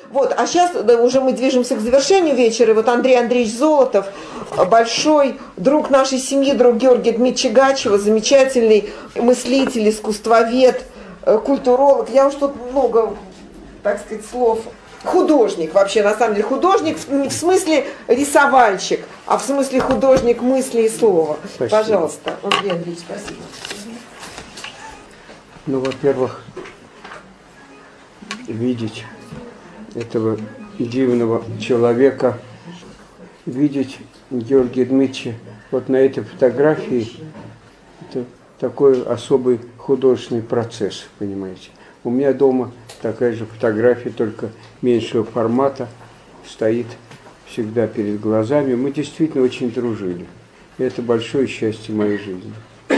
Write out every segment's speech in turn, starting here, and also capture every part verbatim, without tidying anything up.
Вот, а сейчас да, уже мы движемся к завершению вечера. И вот Андрей Андреевич Золотов, большой друг нашей семьи, друг Георгия Дмитриевича Гачева, замечательный мыслитель, искусствовед, культуролог. Я уж тут много, так сказать, слов. Художник, вообще, на самом деле, художник не в смысле рисовальщик, а в смысле художник мысли и слова. Спасибо. Пожалуйста, Андрей Андреевич, спасибо. Ну, во-первых, видеть этого дивного человека, видеть Георгия Дмитриевича вот на этой фотографии, это такой особый художественный процесс, понимаете. У меня дома такая же фотография, только меньшего формата, стоит всегда перед глазами. Мы действительно очень дружили. И это большое счастье моей жизни.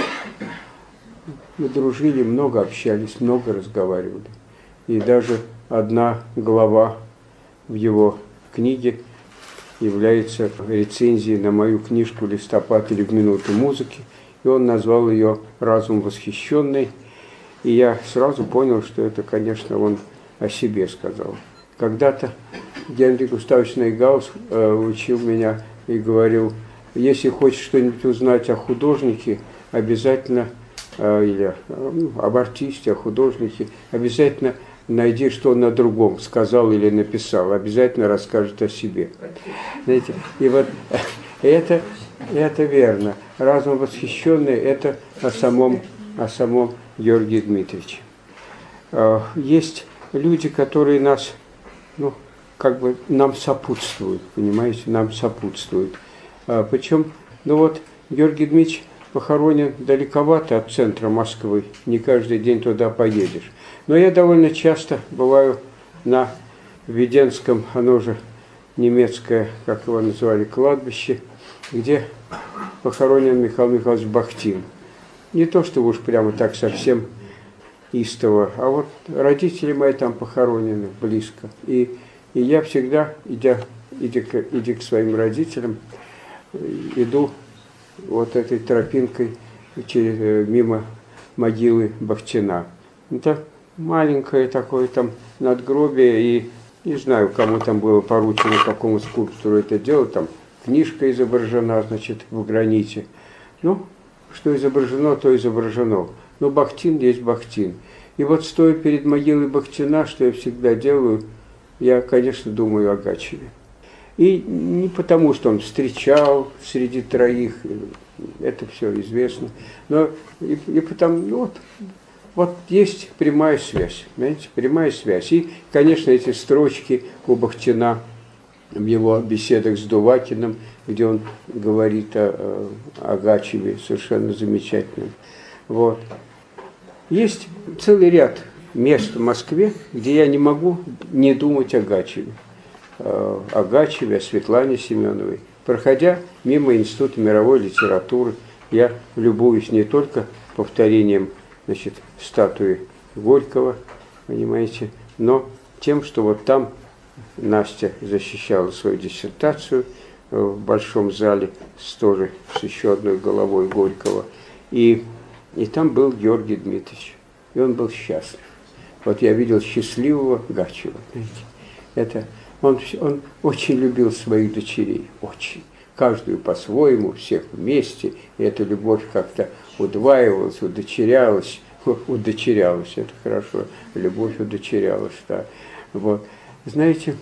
Мы дружили, много общались, много разговаривали. И даже одна глава в его книге является рецензией на мою книжку «Листопад или в минуту музыки». И он назвал ее «Разум восхищенный». И я сразу понял, что это, конечно, он о себе сказал. Когда-то Генрих Густавович Нейгаус э, учил меня и говорил, если хочешь что-нибудь узнать о художнике, обязательно, э, или э, об артисте, о художнике, обязательно найди, что он на другом сказал или написал, обязательно расскажет о себе. Знаете, и вот это, это верно. Разум восхищенный – это о самом, о самом Георгия Дмитриевича. Есть люди, которые нас, ну, как бы нам сопутствуют, понимаете, нам сопутствуют. Причем, ну вот, Георгий Дмитриевич похоронен далековато от центра Москвы, не каждый день туда поедешь. Но я довольно часто бываю на Введенском, оно же немецкое, как его называли, кладбище, где похоронен Михаил Михайлович Бахтин. Не то, что уж прямо так совсем истово, а вот родители мои там похоронены близко. И, и я всегда, идя, идя, к, идя к своим родителям, иду вот этой тропинкой через, мимо могилы Бахтина. Это маленькое такое там надгробие, и не знаю, кому там было поручено, какому скульптору это делать, там книжка изображена, значит, в граните. Ну, что изображено, то изображено. Но Бахтин есть Бахтин. И вот стоя перед могилой Бахтина, что я всегда делаю, я, конечно, думаю о Гачеве. И не потому, что он встречал среди троих, это все известно, но и, и потому, ну, вот, вот есть прямая связь, понимаете, прямая связь. И, конечно, эти строчки у Бахтина в его беседах с Дувакиным, где он говорит о, о Гачеве, совершенно замечательным. Вот. Есть целый ряд мест в Москве, где я не могу не думать о Гачеве. О Гачеве, о Светлане Семеновой. Проходя мимо Института мировой литературы, я любуюсь не только повторением, значит, статуи Горького, понимаете, но тем, что вот там Настя защищала свою диссертацию в большом зале с тоже с еще одной головой Горького. И, и там был Георгий Дмитриевич. И он был счастлив. Вот я видел счастливого Гачева. Знаете, это, он, он очень любил своих дочерей. Очень. Каждую по-своему, всех вместе. И эта любовь как-то удваивалась, удочерялась. Удочерялась, это хорошо. Любовь удочерялась, да. Вот. Знаете,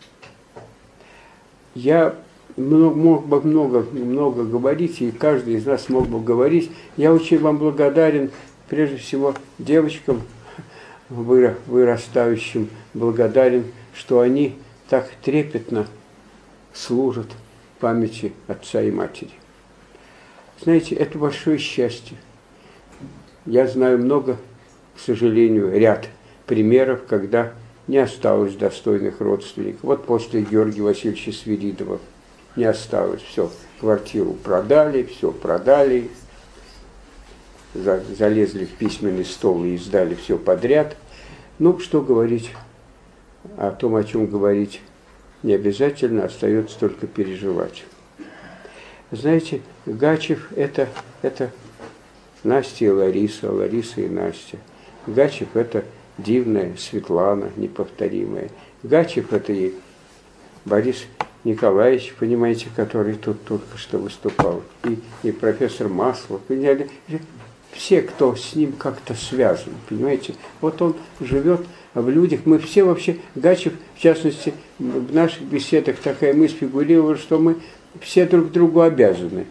я мог бы много, много говорить, и каждый из нас мог бы говорить. Я очень вам благодарен, прежде всего, девочкам, вырастающим, благодарен, что они так трепетно служат памяти отца и матери. Знаете, это большое счастье. Я знаю много, к сожалению, ряд примеров, когда не осталось достойных родственников. Вот после Георгия Васильевича Свиридова не осталось. Все, квартиру продали, все продали, залезли в письменный стол и издали все подряд. Ну, что говорить о том, о чем говорить не обязательно, остается только переживать. Знаете, Гачев это, это Настя и Лариса, Лариса и Настя. Гачев это дивная Светлана, неповторимая. Гачев это и Борис Николаевич, понимаете, который тут только что выступал, и, и профессор Маслов, понимаете, все, кто с ним как-то связан, понимаете, вот он живет в людях, мы все вообще, Гачев, в частности, в наших беседах такая мысль фигурировала, что мы все друг другу обязаны.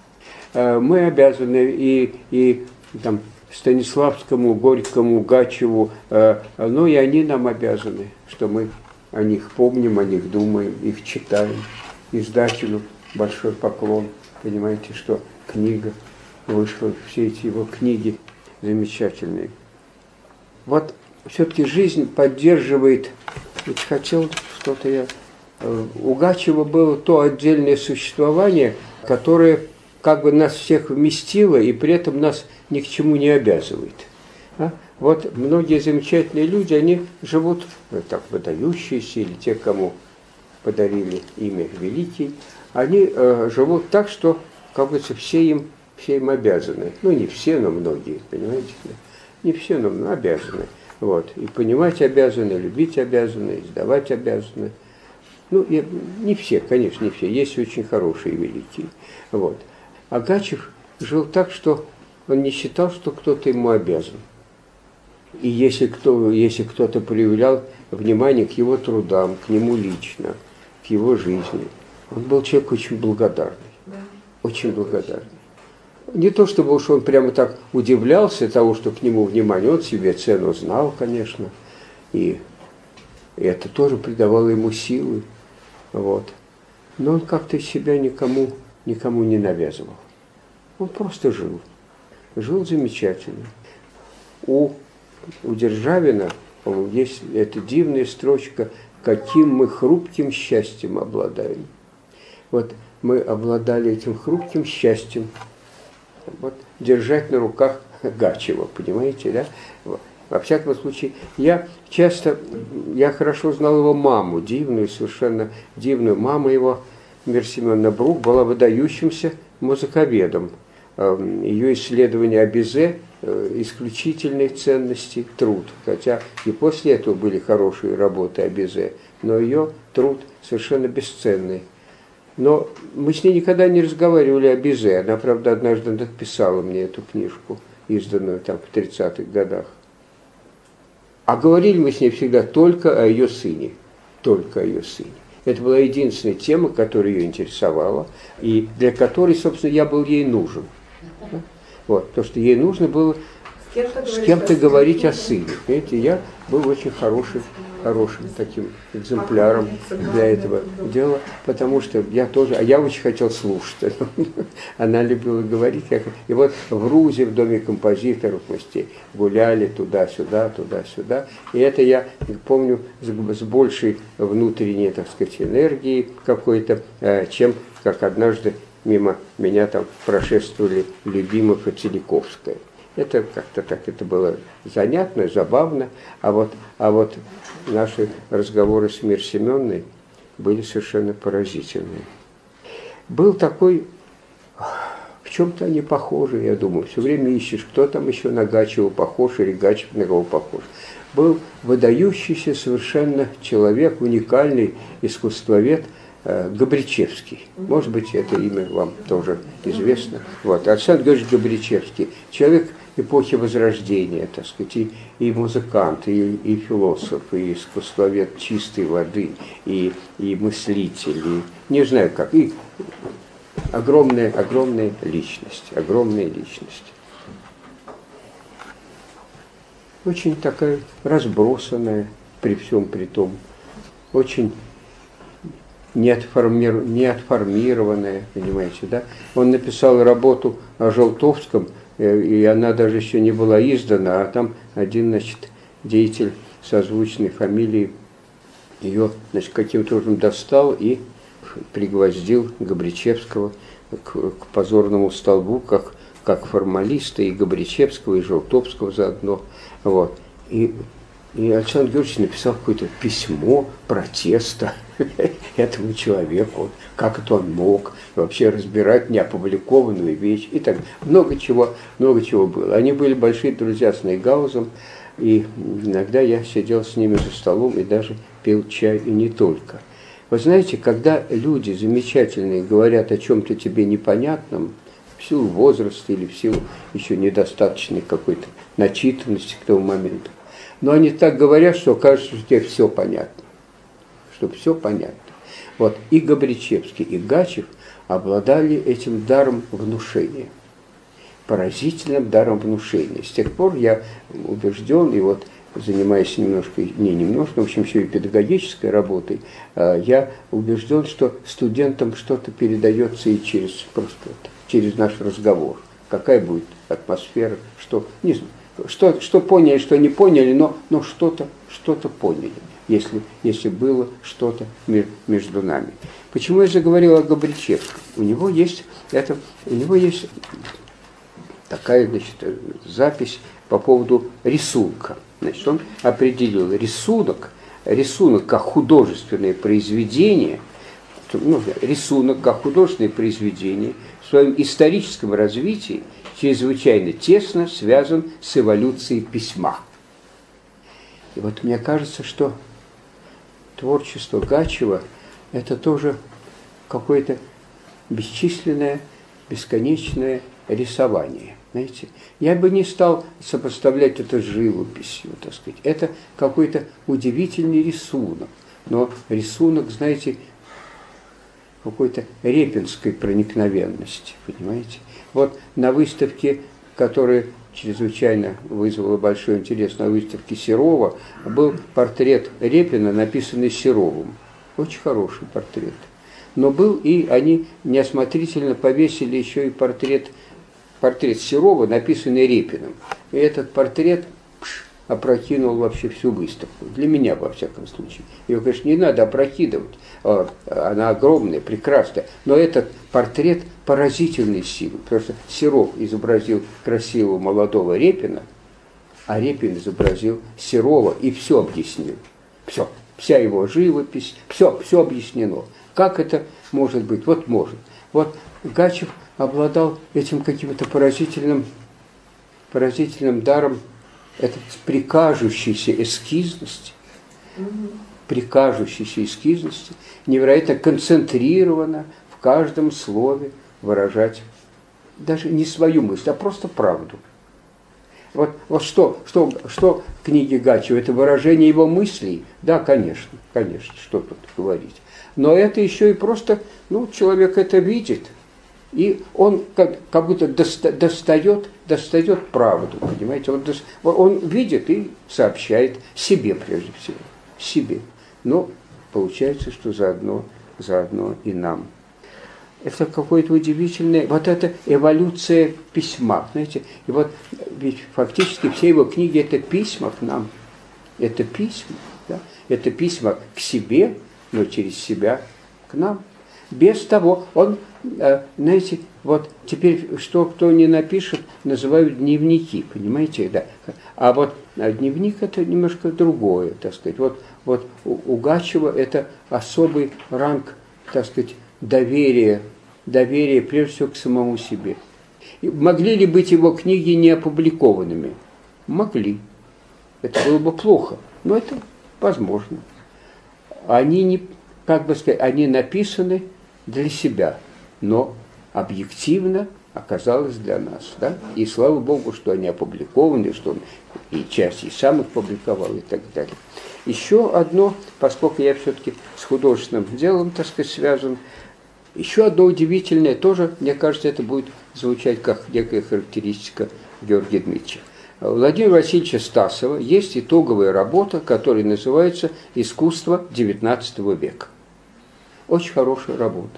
Мы обязаны и, и там, Станиславскому, Горькому, Гачеву, но и они нам обязаны, что мы о них помним, о них думаем, их читаем. Издателю большой поклон, понимаете, что книга вышла, все эти его книги замечательные. Вот все-таки жизнь поддерживает, ведь хотел что-то я... У Гачева было то отдельное существование, которое как бы нас всех вместило и при этом нас ни к чему не обязывает. А? Вот многие замечательные люди, они живут, ну, так, выдающиеся, или те, кому подарили имя Великий, они э, живут так, что, как говорится, все им, все им обязаны. Ну, не все, но многие, понимаете? Не все, но обязаны. Вот. И понимать обязаны, любить обязаны, издавать обязаны. Ну, я, не все, конечно, не все. Есть очень хорошие и великие. Вот. А Гачев жил так, что он не считал, что кто-то ему обязан. И если, кто, если кто-то проявлял внимание к его трудам, к нему лично, к его жизни, он был человек очень благодарный. Да. Очень благодарный. Не то, чтобы уж он прямо так удивлялся того, что к нему внимание, он себе цену знал, конечно, и это тоже придавало ему силы. Вот. Но он как-то себя никому, никому не навязывал. Он просто жил. Жил замечательно. У, у Державина есть эта дивная строчка «Каким мы хрупким счастьем обладаем». Вот мы обладали этим хрупким счастьем. Вот, держать на руках Гачева, понимаете, да? Вот. Во всяком случае, я часто, я хорошо знал его маму, дивную, совершенно дивную. Мама его, Мира Семеновна Брук, была выдающимся музыковедом. Ее исследования о Бизе исключительной ценности труд, хотя и после этого были хорошие работы о Бизе, но ее труд совершенно бесценный. Но мы с ней никогда не разговаривали о Бизе. Она, правда, однажды написала мне эту книжку, изданную там в тридцатых годах. А говорили мы с ней всегда только о ее сыне. Только о ее сыне. Это была единственная тема, которая ее интересовала, и для которой, собственно, я был ей нужен. Вот, то, что ей нужно было с кем-то говорить о сыне. Понимаете, я был очень хорошим, хорошим таким экземпляром для этого дела, потому что я тоже, а я очень хотел слушать. Она любила говорить. И вот в Рузе, в доме композиторов, мы гуляли туда-сюда, туда-сюда. И это я помню с большей внутренней, так сказать, энергией какой-то, чем как однажды мимо меня там прошествовали Любимов и Целиковская. Это как-то так, это было занятно, забавно, а вот, а вот наши разговоры с Мирой Семеновной были совершенно поразительные. Был такой, в чем-то они похожи, я думаю, все время ищешь, кто там еще на Гачева похож или Гачев на кого похож. Был выдающийся совершенно человек, уникальный искусствовед, Габричевский. Может быть, это имя вам тоже известно. Вот. Александр Георгиевич Габричевский, человек эпохи Возрождения, так сказать, и, и музыкант, и, и философ, и искусствовед чистой воды, и, и мыслитель, и не знаю как, и огромная, огромная личность, огромная личность. Очень такая разбросанная при всем при том, очень неотформир... неотформированная, понимаете, да? Он написал работу о Желтовском, и она даже еще не была издана, а там один, значит, деятель созвучной фамилии ее, значит, каким-то образом достал и пригвоздил Габричевского к, к позорному столбу, как, как формалиста и Габричевского, и Желтовского заодно. Вот. И И Александр Георгиевич написал какое-то письмо протеста этому человеку, как это он мог вообще разбирать неопубликованную вещь и так. Много чего, много чего было. Они были большие друзья с Нейгаузом, и иногда я сидел с ними за столом и даже пил чай и не только. Вы знаете, когда люди замечательные говорят о чем-то тебе непонятном, в силу возраста или в силу еще недостаточной какой-то начитанности к тому моменту, но они так говорят, что кажется, что тебе все понятно. Что все понятно. Вот и Габричевский, и Гачев обладали этим даром внушения. Поразительным даром внушения. С тех пор я убежден, и вот занимаясь немножко, не немножко, в общем, еще и педагогической работой, я убежден, что студентам что-то передается и через просто через наш разговор. Какая будет атмосфера, что, не знаю, что, что поняли, что не поняли, но, но что-то, что-то поняли, если, если было что-то между нами. Почему я заговорил о Габричевском? У него есть, это, у него есть такая, значит, запись по поводу рисунка. Значит, он определил рисунок, рисунок как художественное произведение, ну, рисунок как художественное произведение в своем историческом развитии чрезвычайно тесно связан с эволюцией письма. И вот мне кажется, что творчество Гачева – это тоже какое-то бесчисленное, бесконечное рисование. Знаете, я бы не стал сопоставлять это с живописью, так сказать. Это какой-то удивительный рисунок, но рисунок, знаете, какой-то репинской проникновенности, понимаете? Вот на выставке, которая чрезвычайно вызвала большой интерес, на выставке Серова, был портрет Репина, написанный Серовым. Очень хороший портрет. Но был и они неосмотрительно повесили еще и портрет портрет Серова, написанный Репиным. И этот портрет пш, опрокинул вообще всю выставку. Для меня, во всяком случае. Ее, конечно, не надо опрокидывать. Она огромная, прекрасная. Но этот портрет поразительной силы. Потому что Серов изобразил красивого молодого Репина, а Репин изобразил Серова и все объяснил. Все. Вся его живопись, все, все объяснено. Как это может быть? Вот может. Вот Гачев обладал этим каким-то поразительным, поразительным даром этой прикажущейся эскизности, mm-hmm. прикажущейся эскизности, невероятно концентрированно в каждом слове выражать даже не свою мысль, а просто правду. Вот, вот что, что, что в книге Гачева? Это выражение его мыслей? Да, конечно, конечно, что тут говорить. Но это еще и просто, ну, человек это видит, и он как, как будто доста, достает, достает правду, понимаете? Он, он видит и сообщает себе прежде всего, себе. Но получается, что заодно, заодно и нам. Это какое-то удивительное, вот это эволюция письма, знаете, и вот ведь фактически все его книги это письма к нам, это письма, да? Это письма к себе, но через себя к нам. Без того, он, знаете, вот теперь что кто не напишет, называют дневники, понимаете, да. А вот а дневник это немножко другое, так сказать. Вот, вот у, у Гачева это особый ранг, так сказать, доверия, доверия прежде всего к самому себе. И могли ли быть его книги не опубликованными? Могли. Это было бы плохо, но это возможно. Они не, как бы сказать, они написаны для себя, но объективно оказалось для нас. Да? И слава Богу, что они опубликованы, что он и часть и сам их публиковал и так далее. Еще одно, поскольку я все-таки с художественным делом, так сказать, связан, еще одно удивительное, тоже, мне кажется, это будет звучать как некая характеристика Георгия Дмитриевича. У Владимира Васильевича Стасова есть итоговая работа, которая называется «Искусство девятнадцатого века». Очень хорошая работа.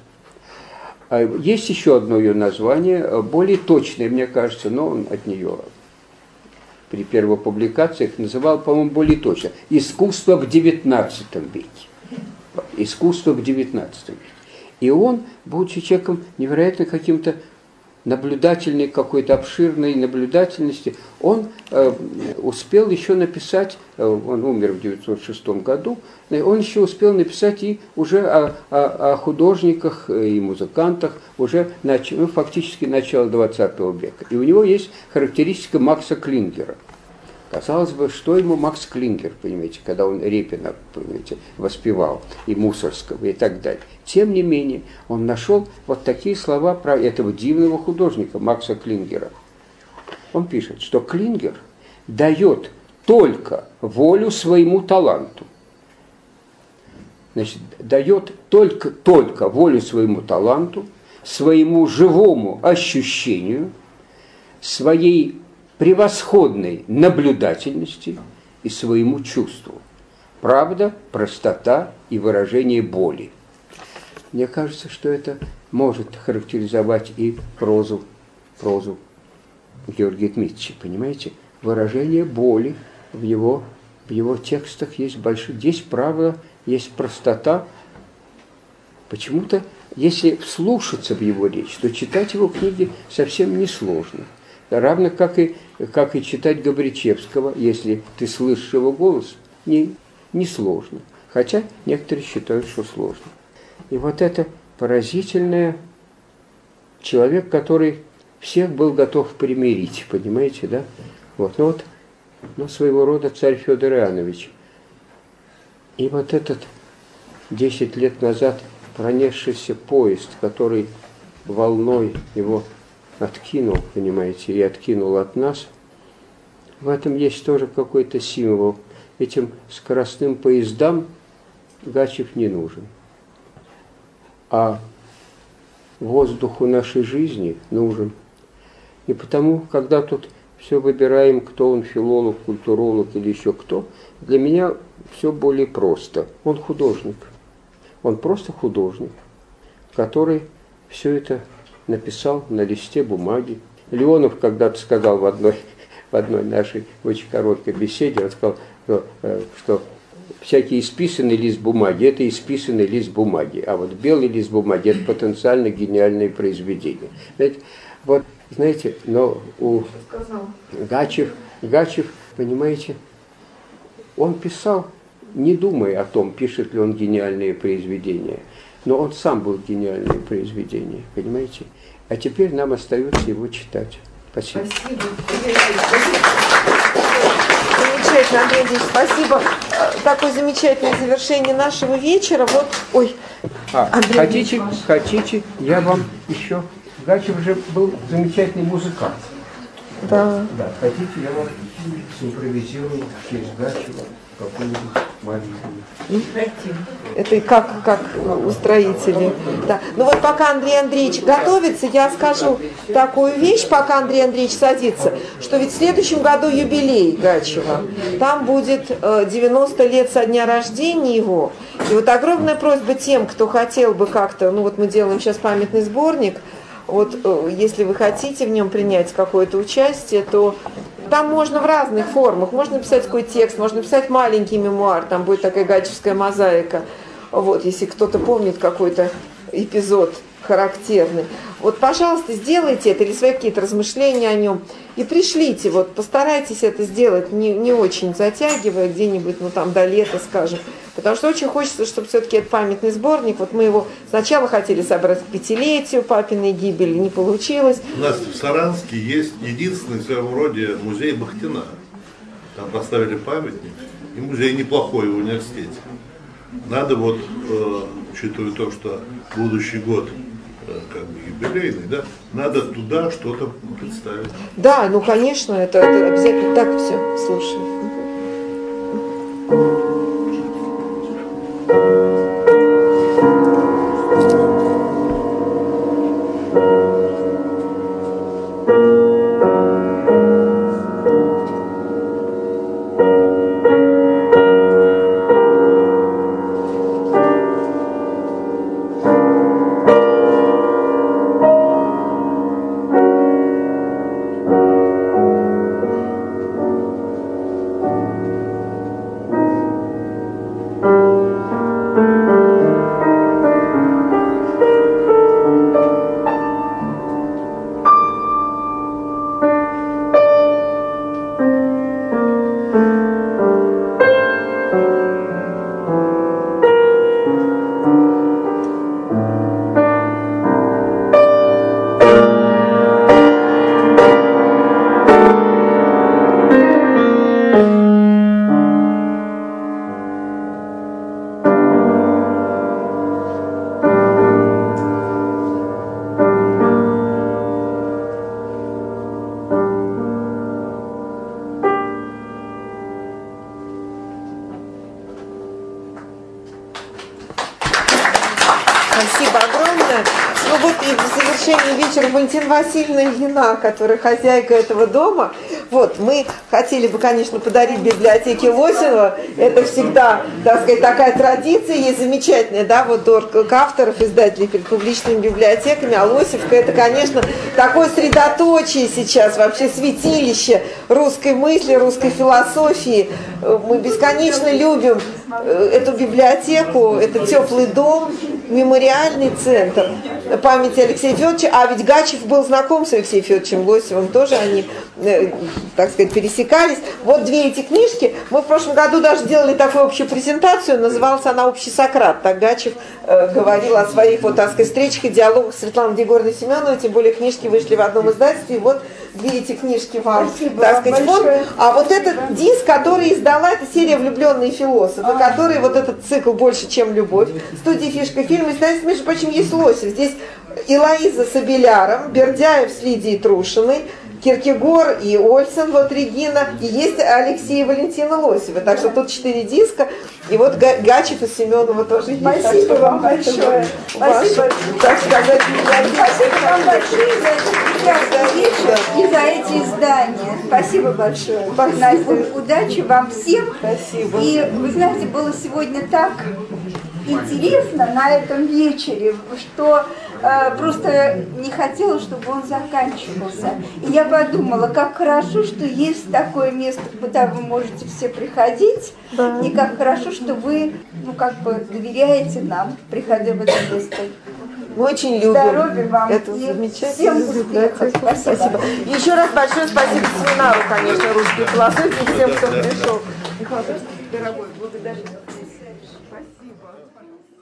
Есть еще одно ее название, более точное, мне кажется, но он от нее при первых публикациях называл, по-моему, более точно. «Искусство в девятнадцатом веке». «Искусство в девятнадцатом веке». И он, будучи человеком невероятно каким-то наблюдательной, какой-то обширной наблюдательности, он э, успел еще написать, э, он умер в девятьсот шестом году, он еще успел написать и уже о, о, о художниках и музыкантах уже нач, ну, фактически начало двадцатого века. И у него есть характеристика Макса Клингера. Казалось бы, что ему Макс Клингер, понимаете, когда он Репина, понимаете, воспевал, и Мусорского, и так далее. Тем не менее, он нашел вот такие слова про этого дивного художника Макса Клингера. Он пишет, что Клингер дает только волю своему таланту. Значит, дает только, только волю своему таланту, своему живому ощущению, своей превосходной наблюдательности и своему чувству. Правда, простота и выражение боли. Мне кажется, что это может характеризовать и прозу, прозу Георгия Дмитриевича, понимаете? Выражение боли в его, в его текстах есть большое. Здесь, правда, есть простота. Почему-то, если вслушаться в его речь, то читать его книги совсем несложно. Равно как и, как и читать Габричевского, если ты слышишь его голос, не, не сложно. Хотя некоторые считают, что сложно. И вот это поразительное человек, который всех был готов примирить, понимаете, да? Вот, ну вот, ну, своего рода царь Федор Иоаннович. И вот этот десять лет назад пронесшийся поезд, который волной его откинул, понимаете, и откинул от нас, в этом есть тоже какой-то символ. Этим скоростным поездам Гачев не нужен. А воздуху нашей жизни нужен. И потому, когда тут все выбираем, кто он, филолог, культуролог или еще кто, для меня все более просто. Он художник. Он просто художник, который все это написал на листе бумаги. Леонов когда-то сказал в одной, в одной нашей очень короткой беседе, он сказал, что, что всякий исписанный лист бумаги – это исписанный лист бумаги, а вот белый лист бумаги – это потенциально гениальное произведение. Знаете, вот, знаете, но у Гачев, Гачев, понимаете, он писал, не думая о том, пишет ли он гениальные произведения, но он сам был гениальное произведение, понимаете? А теперь нам остается его читать. Спасибо. Спасибо. Замечательно, Андрей Андреевич, спасибо. Такое замечательное завершение нашего вечера. Вот, ой. А, хотите, хотите, я вам еще... Гачев же был замечательный музыкант. Да. Да, хотите, я вам симпровизирую через Гачева какую-нибудь маленькую. Это и как, как устроители. Да. Ну вот пока Андрей Андреевич готовится, я скажу такую вещь, пока Андрей Андреевич садится, что ведь в следующем году юбилей Гачева. Там будет девяносто лет со дня рождения его. И вот огромная просьба тем, кто хотел бы как-то, ну вот мы делаем сейчас памятный сборник, вот если вы хотите в нем принять какое-то участие, то там можно в разных формах. Можно написать какой текст, можно написать маленький мемуар, там будет такая гачевская мозаика. Вот, если кто-то помнит какой-то эпизод характерный. Вот, пожалуйста, сделайте это или свои какие-то размышления о нем и пришлите. Вот, постарайтесь это сделать, не, не очень затягивая где-нибудь, ну там до лета, скажем. Потому что очень хочется, чтобы все-таки этот памятный сборник, вот мы его сначала хотели собрать к пятилетию папиной гибели, не получилось. У нас в Саранске есть единственный в своем роде музей Бахтина. Там поставили памятник, и музей неплохой в университете. Надо вот, э, учитывая то, что будущий год э, как бы юбилейный, да, надо туда что-то представить. Да, ну конечно, это, это обязательно. Так, все, слушаю. Спасибо огромное. Ну вот и в завершении вечера Валентина Васильевна Ильина, которая хозяйка этого дома. Вот, мы хотели бы, конечно, подарить библиотеке Лосева. Это всегда, так сказать, такая традиция есть замечательная, да, вот торг авторов, издателей перед публичными библиотеками. А Лосевка — это, конечно, такое средоточие сейчас, вообще святилище русской мысли, русской философии. Мы бесконечно любим эту библиотеку, это теплый дом, мемориальный центр памяти Алексея Федоровича. А ведь Гачев был знаком с Алексеем Федоровичем Лосевым, тоже они, так сказать, пересекались. Вот две эти книжки. Мы в прошлом году даже делали такую общую презентацию, называлась она «Общий Сократ». Так Гачев э, говорил о своих, вот, так сказать, встречах и диалогах с Светланой Егоровной Семеновой, тем более книжки вышли в одном издательстве. И вот две эти книжки вам, Спасибо так сказать, вам вот. А вот этот диск, который издала, это серия «Влюбленные философы», а. который вот этот цикл «Больше, чем любовь». Студия «Фишка фильм». Издательство, между прочим, есть Лосев. Здесь Илоиза с Абеляром, Бердяев с Лидией Трушиной, Киркегор и Ольсен, вот Регина, и есть Алексей и Валентина Лосева. Так что тут четыре диска, и вот Гачев и Семенова тоже есть. Спасибо вам большое. Спасибо. Так сказать, Спасибо вам большое за этот прекрасный вечер и за эти издания. Спасибо большое. Спасибо. Настя, удачи вам всем. Спасибо. И вы знаете, было сегодня так интересно на этом вечере, что э, просто не хотела, чтобы он заканчивался. И я подумала, как хорошо, что есть такое место, куда вы можете все приходить, да. И как хорошо, что вы, ну, как бы доверяете нам, приходя в это место. Мы очень любим Здоровья вам эту и замечательную всем библиотеку. Спасибо. Спасибо. И еще раз большое спасибо семинару, конечно, русской философии, всем, кто пришел. Михаил, дорогой, благодарю. Спасибо.